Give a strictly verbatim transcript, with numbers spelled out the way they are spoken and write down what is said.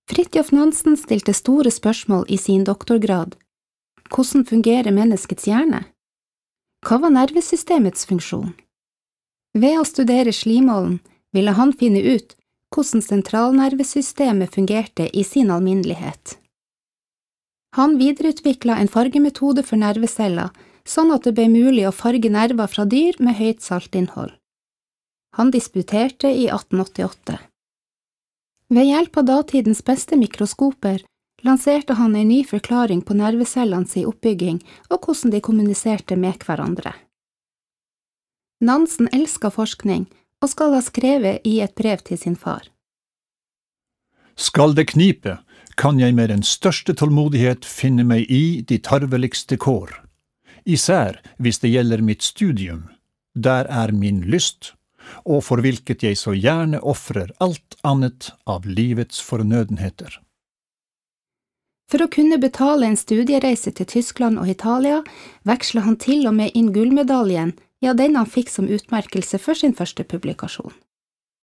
Fridtjof Nansen stilte store spørsmål i sin doktorgrad. Hvordan fungerer menneskets hjerne? Hva var nervesystemets funksjon? Ved å studere slimålen ville han finne ut hvordan sentralnervesystemet fungerte i sin alminnelighet. Han videreutviklet en fargemetode for nerveceller, sånn at det ble mulig å farge nerver fra dyr med høyt saltinnhold. Han disputerte i atten åttiåtte. Ved hjelp av datidens beste mikroskoper lanserte han en ny forklaring på nervecellenes oppbygging og hvordan de kommuniserte med hverandre. Nansen elsket forskning og skal ha skrevet i et brev til sin far. Skal det knipe, kan jeg med den største tålmodighet finne meg i de tarveligste kår. Især hvis det gjelder mitt studium, der er min lyst, og for hvilket jeg så gjerne offrer alt annet av livets fornødenheter. For å kunne betale en studiereise til Tyskland og Italia, vekslet han til og med inn gullmedaljen, ja den han fikk som utmerkelse for sin første publikasjon.